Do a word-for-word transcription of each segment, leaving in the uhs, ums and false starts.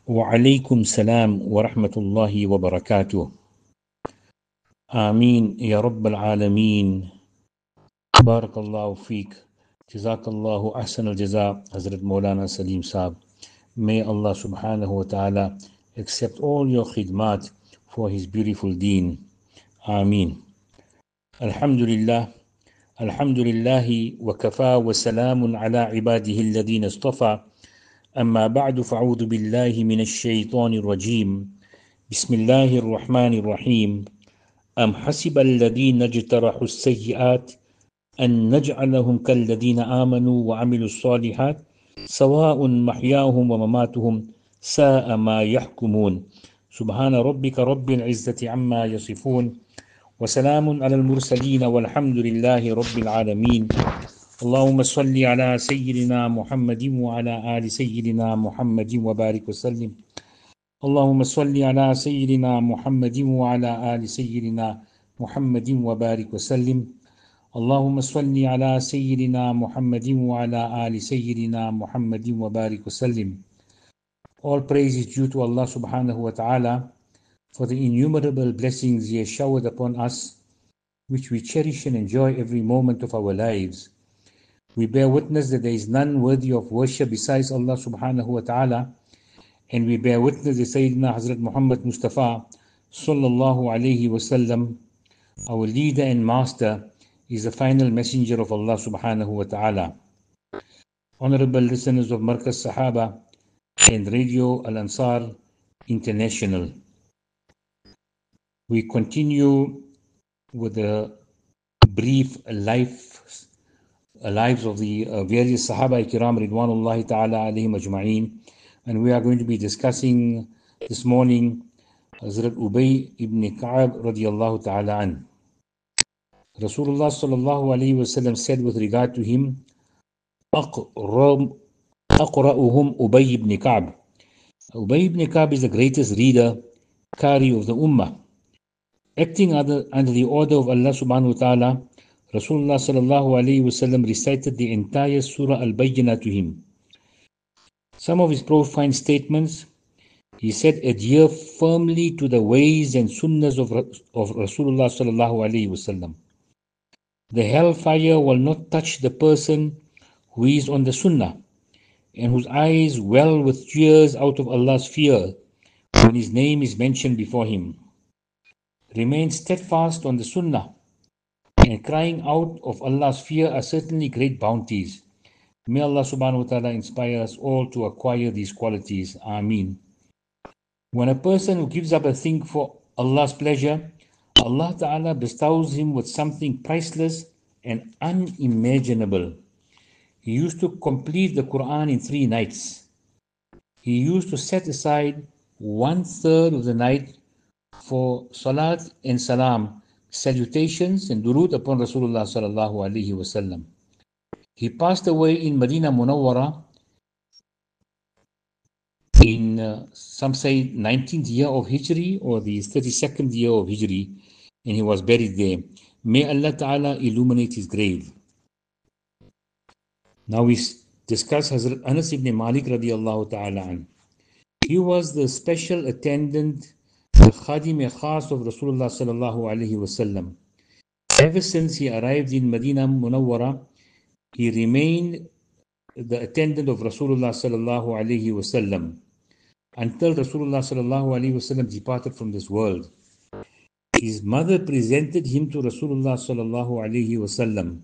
وعليكم السلام ورحمة الله وبركاته. آمين يا رب العالمين. بارك الله فيك. جزاك الله أحسن الجزاء Hazrat Maulana Salim Saab. May Allah subhanahu wa ta'ala accept all your khidmat for his beautiful deen. Ameen. Alhamdulillah. Alhamdulillahi wa kafa wa salamun ala ibadihi alladhina istafa. أما بعد فأعوذ بالله من الشيطان الرجيم. بسم الله الرحمن الرحيم. أم حسب الذين اجترحوا السيئات أن نجعلهم كالذين آمنوا وعملوا الصالحات سواء محياهم ومماتهم ساء ما يحكمون. سبحان ربك رب العزة عما يصفون وسلام على المرسلين والحمد لله رب العالمين. اللهم صل على سيدنا محمد وعلى آل سيدنا محمد وبارك وسلم. اللهم صل على سيدنا محمد وعلى آل سيدنا محمد وبارك وسلم. اللهم صل على سيدنا محمد وعلى آل سيدنا محمد وبارك وسلم. All praise is due to Allah subhanahu wa ta'ala for the innumerable blessings He has showered upon us, which we cherish and enjoy every moment of our lives. We bear witness that there is none worthy of worship besides Allah subhanahu wa ta'ala, and we bear witness that Sayyidina Hazrat Muhammad Mustafa sallallahu alayhi wasallam, our leader and master, is the final messenger of Allah subhanahu wa ta'ala. Honorable listeners of Markaz Sahaba and Radio Al Ansar International, we continue with the brief life lives of the uh, various Sahaba Kiram Ridwanullahi Ta'ala alayhim ajma'een, and we are going to be discussing this morning Hazrat Ubay ibn Ka'ab radiyallahu ta'ala an. Rasulullah sallallahu alayhi wa sallam said with regard to him, أقرأهم Ubay ibn Ka'ab. Ubay ibn Ka'ab is the greatest reader, Qari of the Ummah. Acting under, under the order of Allah subhanahu wa ta'ala, Rasulullah sallallahu alayhi wasallam recited the entire Surah Al-Bayyinah to him. Some of his profane statements, he said, adhere firmly to the ways and sunnahs of, of Rasulullah sallallahu alayhi wasallam. The hellfire will not touch the person who is on the sunnah and whose eyes well with tears out of Allah's fear when his name is mentioned before him. Remain steadfast on the sunnah, and crying out of Allah's fear are certainly great bounties. May Allah subhanahu wa ta'ala inspire us all to acquire these qualities. Ameen. When a person who gives up a thing for Allah's pleasure, Allah ta'ala bestows him with something priceless and unimaginable. He used to complete the Quran in three nights. He used to set aside one third of the night for salat and salam, salutations and durood upon Rasulullah sallallahu alaihi wasallam. He passed away in Medina Munawwara in uh, some say nineteenth year of Hijri or the thirty-second year of Hijri, and he was buried there. May Allah Ta'ala illuminate his grave. Now we discuss Hazrat Anas ibn Malik radiallahu ta'ala an. He was the special attendant, the Khadim Khas of Rasulullah sallallahu alayhi wasallam. Ever since he arrived in Medina Munawwara, he remained the attendant of Rasulullah sallallahu alayhi wasallam until Rasulullah sallallahu alayhi wasallam departed from this world. His mother presented him to Rasulullah sallallahu alayhi wasallam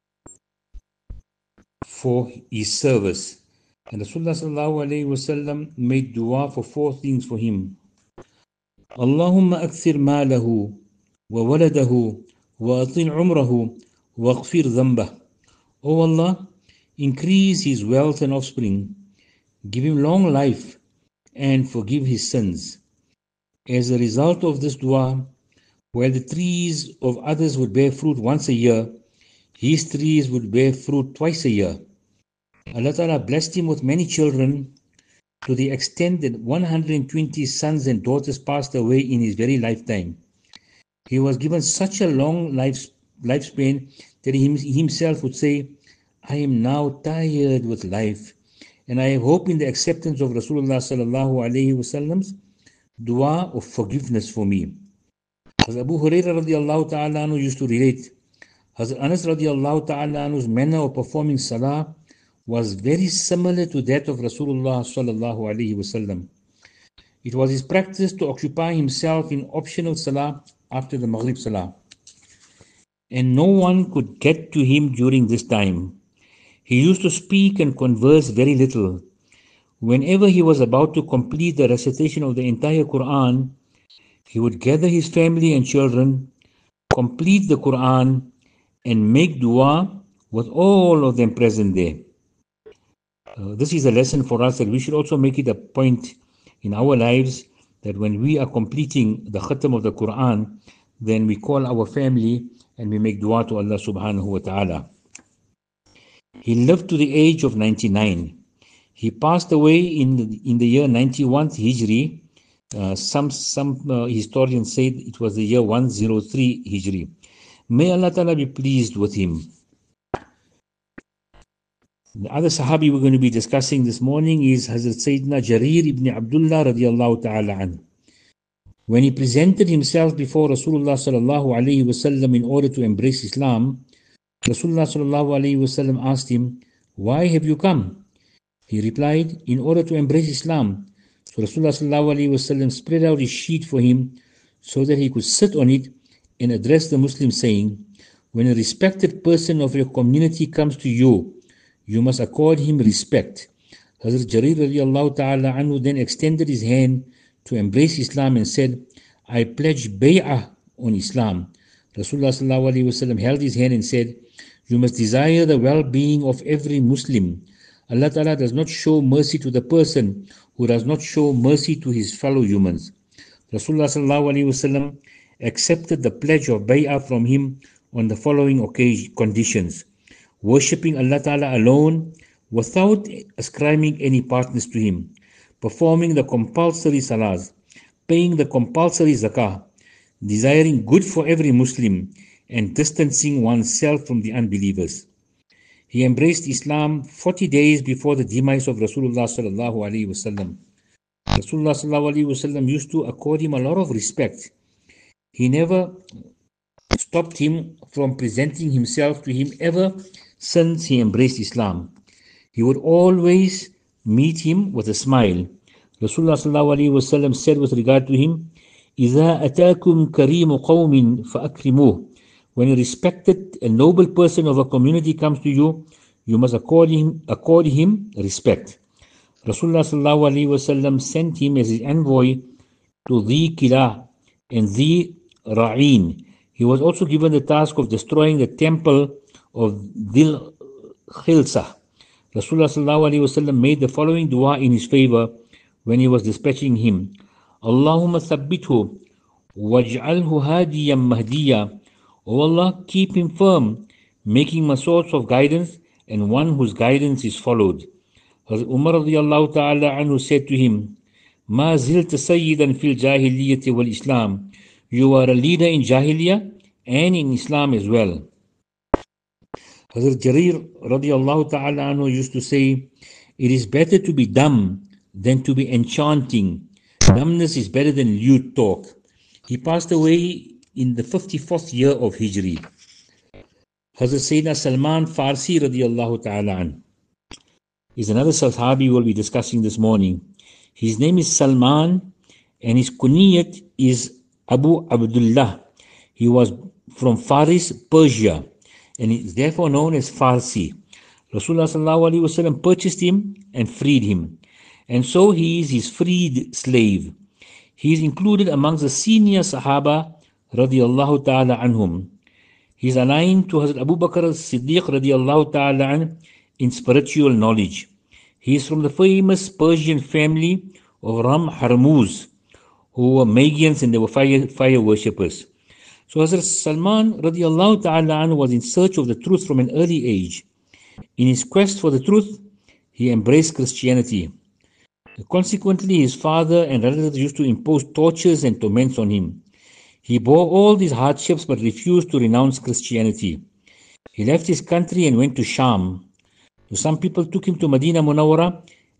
for his service, and Rasulullah sallallahu alayhi wasallam made dua for four things for him. Allahumma akthir malahu wa waladahu wa atin umrahu wa aghfir dhanbah. O Allah, increase his wealth and offspring, give him long life and forgive his sins. As a result of this dua, while the trees of others would bear fruit once a year, his trees would bear fruit twice a year. Allah Ta'ala blessed him with many children, to the extent that one hundred twenty sons and daughters passed away in his very lifetime. He was given such a long life, lifespan that he himself would say, I am now tired with life, and I hope in the acceptance of Rasulullah sallallahu alayhi wasallam's dua of forgiveness for me. Hazrat Abu Hurairah radiallahu ta'ala anhu used to relate, Hazrat Anas radiallahu ta'ala anhu's manner of performing salah was very similar to that of Rasulullah sallallahu alayhi wasallam. It was his practice to occupy himself in optional salah after the Maghrib salah, and no one could get to him during this time. He used to speak and converse very little. Whenever he was about to complete the recitation of the entire Quran, he would gather his family and children, complete the Quran, and make dua with all of them present there. Uh, this is a lesson for us that we should also make it a point in our lives that when we are completing the khatam of the Quran, then we call our family and we make dua to Allah subhanahu wa ta'ala. He lived to the age of ninety-nine. He passed away in the, in the year ninety-one Hijri. Uh, some some uh, historians say it was the year one oh three Hijri. May Allah Ta'ala be pleased with him. The other Sahabi we're going to be discussing this morning is Hazrat Sayyidina Jarir ibn Abdullah radiallahu ta'ala anhu. When he presented himself before Rasulullah sallallahu alayhi wasallam in order to embrace Islam, Rasulullah sallallahu alayhi wasallam asked him, "Why have you come?" He replied, "In order to embrace Islam." So Rasulullah sallallahu alayhi wasallam spread out his sheet for him so that he could sit on it and address the Muslims, saying, "When a respected person of your community comes to you, you must accord him respect." Hazrat Jarir radiallahu ta'ala anhu then extended his hand to embrace Islam and said, "I pledge bay'ah on Islam." Rasulullah sallallahu alayhi wasallam held his hand and said, "You must desire the well-being of every Muslim. Allah Ta'ala does not show mercy to the person who does not show mercy to his fellow humans." Rasulullah sallallahu alayhi wasallam accepted the pledge of bay'ah from him on the following occasion, conditions: worshipping Allah Ta'ala alone without ascribing any partners to him, performing the compulsory salahs, paying the compulsory zakah, desiring good for every Muslim, and distancing oneself from the unbelievers. He embraced Islam forty days before the demise of Rasulullah sallallahu alaihi wasallam. Rasulullah sallallahu alaihi wasallam used to accord him a lot of respect. He never stopped him from presenting himself to him ever since he embraced Islam. He would always meet him with a smile. Rasulullah sallallahu alaihi wasallam said with regard to him, "إِذَا أَتَاكُمْ كَرِيمُ قَوْمٍ فَأَكْرِمُوهُ." When a respected and noble person of a community comes to you, you must accord him, accord him respect. Rasulullah sallallahu alaihi wasallam sent him as his envoy to Dhi Kila and Dhi Ra'in. He was also given the task of destroying the temple of Dhil Khilsa. Rasulullah sallallahu alaihi wasallam made the following dua in his favor when he was dispatching him: Allahumma thabbithu waj'alhu hadiyan mahdiya. O Allah, keep him firm, making him a source of guidance and one whose guidance is followed. Hazrat Umar radiyallahu ta'ala anhu said to him, "Ma zilta sayyidan fil jahiliyyati wal Islam." You are a leader in Jahiliyyah and in Islam as well. Hazrat Jarir radiyallahu ta'ala anhu used to say, "It is better to be dumb than to be enchanting. Dumbness is better than lewd talk." He passed away in the fifty-fourth year of Hijri. Hazrat Sayyidina Salman Farsi radiyallahu ta'ala anhu is another Sahabi we'll be discussing this morning. His name is Salman and his kunyat is Abu Abdullah. He was from Faris, Persia, and is therefore known as Farsi. Rasulullah sallallahu alaihi wasallam purchased him and freed him, and so he is his freed slave. He is included amongst the senior Sahaba radiyallahu ta'ala anhum. He is aligned to Hazrat Abu Bakr as-Siddiq radiyallahu ta'ala anh in spiritual knowledge. He is from the famous Persian family of Ram Harmuz, who were Magians and they were fire, fire worshippers. So Hazrat Salman radiyallahu ta'ala anh was in search of the truth from an early age. In his quest for the truth, he embraced Christianity. Consequently, his father and relatives used to impose tortures and torments on him. He bore all these hardships but refused to renounce Christianity. He left his country and went to Sham. So some people took him to Medina Munawwara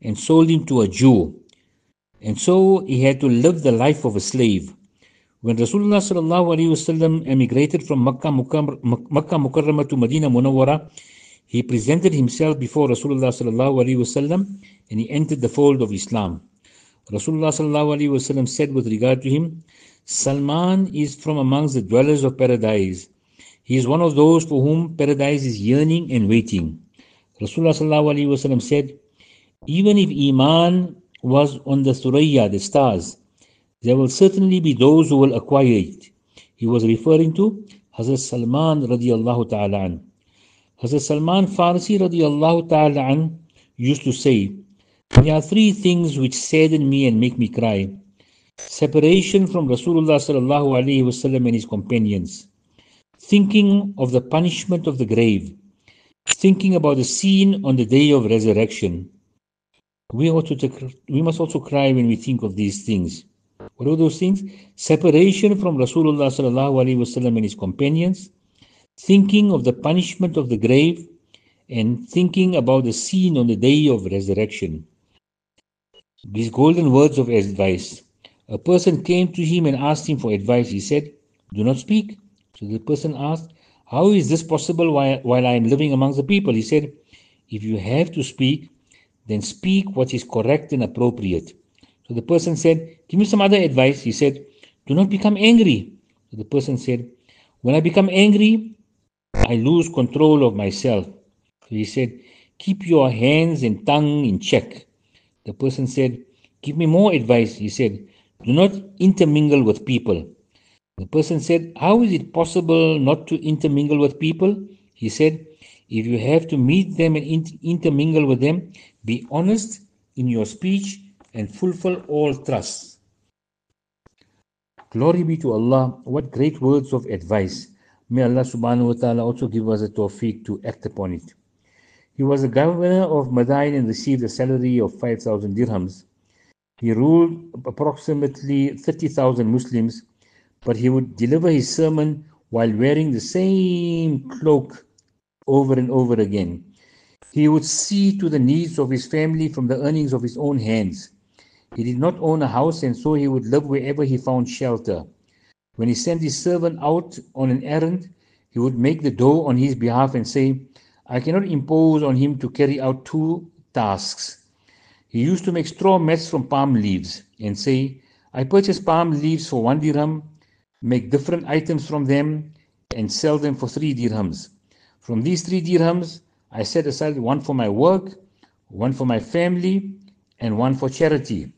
and sold him to a Jew. And so he had to live the life of a slave. When Rasulullah sallallahu alaihi wasallam emigrated from Makkah Mukarramah to Medina Munawwara, he presented himself before Rasulullah sallallahu alaihi wasallam and he entered the fold of Islam. Rasulullah sallallahu alaihi wasallam said with regard to him, Salman is from amongst the dwellers of paradise. He is one of those for whom paradise is yearning and waiting. Rasulullah sallallahu alaihi wasallam said, even if Iman was on the Suraya, the stars, there will certainly be those who will acquire it. He was referring to Hazrat Salman radiallahu ta'ala an. Hazrat Salman Farsi radiallahu ta'ala an used to say, there are three things which sadden me and make me cry. Separation from Rasulullah sallallahu alaihi wasallam and his companions. Thinking of the punishment of the grave. Thinking about the scene on the day of resurrection. We, also to, we must also cry when we think of these things. What are those things? Separation from Rasulullah sallallahu alaihi wasallam and his companions, thinking of the punishment of the grave, and thinking about the scene on the day of resurrection. These golden words of advice. A person came to him and asked him for advice. He said, do not speak. So the person asked, how is this possible while, while I am living amongst the people? He said, if you have to speak, then speak what is correct and appropriate. So the person said, give me some other advice. He said, do not become angry. So the person said, when I become angry, I lose control of myself. So he said, keep your hands and tongue in check. The person said, give me more advice. He said, do not intermingle with people. The person said, how is it possible not to intermingle with people? He said, if you have to meet them and inter- intermingle with them, be honest in your speech and fulfill all trusts. Glory be to Allah. What great words of advice. May Allah subhanahu wa ta'ala also give us a tawfiq to act upon it. He was the governor of Madain and received a salary of five thousand dirhams. He ruled approximately thirty thousand Muslims, but he would deliver his sermon while wearing the same cloak over and over again. He would see to the needs of his family from the earnings of his own hands. He did not own a house, and so he would live wherever he found shelter. When he sent his servant out on an errand, he would make the dough on his behalf and say, I cannot impose on him to carry out two tasks. He used to make straw mats from palm leaves and say, I purchase palm leaves for one dirham, make different items from them, and sell them for three dirhams. From these three dirhams, I set aside one for my work, one for my family, and one for charity.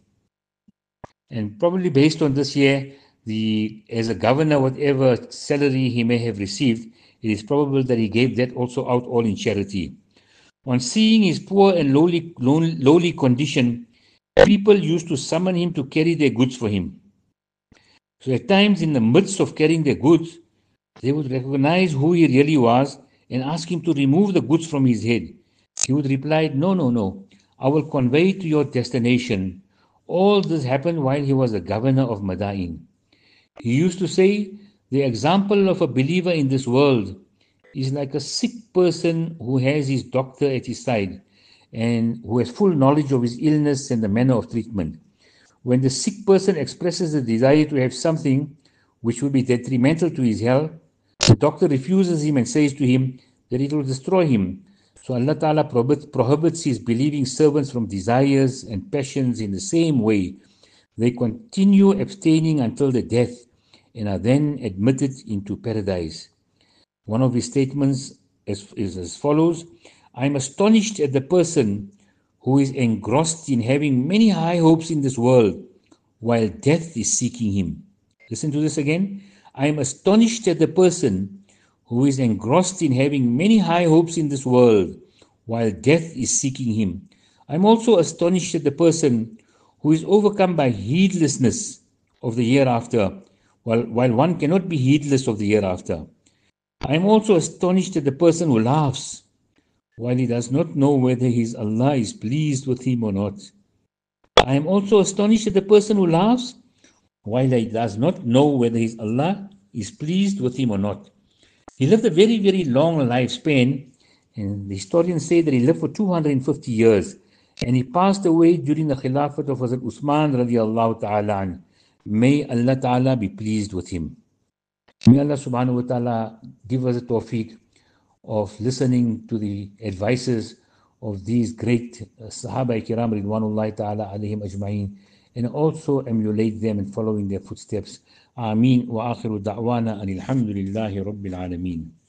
And probably based on this year, the as a governor, whatever salary he may have received, it is probable that he gave that also out all in charity. On seeing his poor and lowly, lowly, lowly condition, people used to summon him to carry their goods for him. So at times, in the midst of carrying their goods, they would recognize who he really was and ask him to remove the goods from his head. He would reply, no, no, no, I will convey to your destination. All this happened while he was the governor of Madain. He used to say, the example of a believer in this world is like a sick person who has his doctor at his side and who has full knowledge of his illness and the manner of treatment. When the sick person expresses the desire to have something which will be detrimental to his health, the doctor refuses him and says to him that it will destroy him. So Allah Ta'ala prohibits his believing servants from desires and passions in the same way. They continue abstaining until the death and are then admitted into paradise. One of his statements is, is as follows, I am astonished at the person who is engrossed in having many high hopes in this world while death is seeking him. Listen to this again. I am astonished at the person who is engrossed in having many high hopes in this world while death is seeking him. I am also astonished at the person who is overcome by heedlessness of the hereafter, while, while one cannot be heedless of the hereafter. I am also astonished at the person who laughs while he does not know whether his Allah is pleased with him or not. I am also astonished at the person who laughs while he does not know whether his Allah is pleased with him or not. He lived a very, very long lifespan, and the historians say that he lived for two hundred fifty years, And he passed away during the Khilafat of Hazrat Usman radiallahu ta'ala an. May Allah ta'ala be pleased with him. May Allah subhanahu wa ta'ala give us a tawfiq of listening to the advices of these great uh, Sahaba Kiram Ridwanullahi ta'ala alayhim ajma'in, and also emulate them and following their footsteps. Ameen wa akhiru da'wana anil hamdulillahi rabbil alameen.